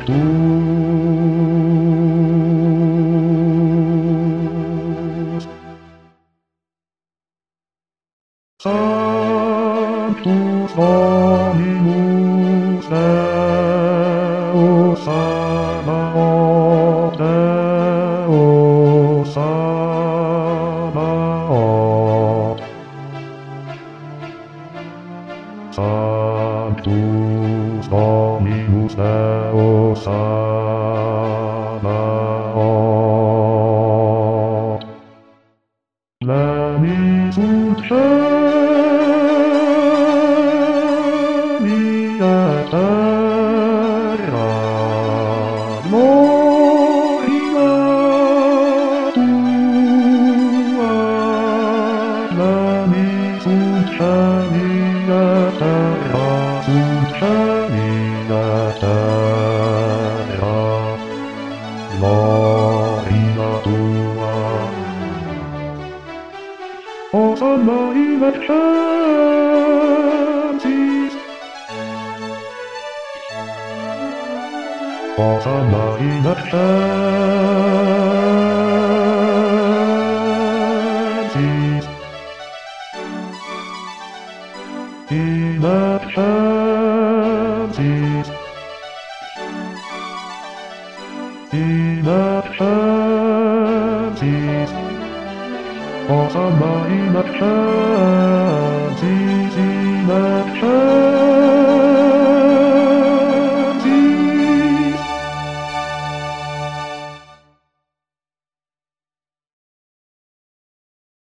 Sanctus Dominus Deus Sabaoth, Deus Sabaoth. Sanctus Dominus Deus Sabaoth. Leni sunt cieli et terra, gloria tua. Leni sunt cieli et terra, sunt cieli et terra, gloria tua. Hosanna in excelsis, Hosanna in excelsis, in excelsis, in excelsis. Hosanna in excelsis, in excelsis.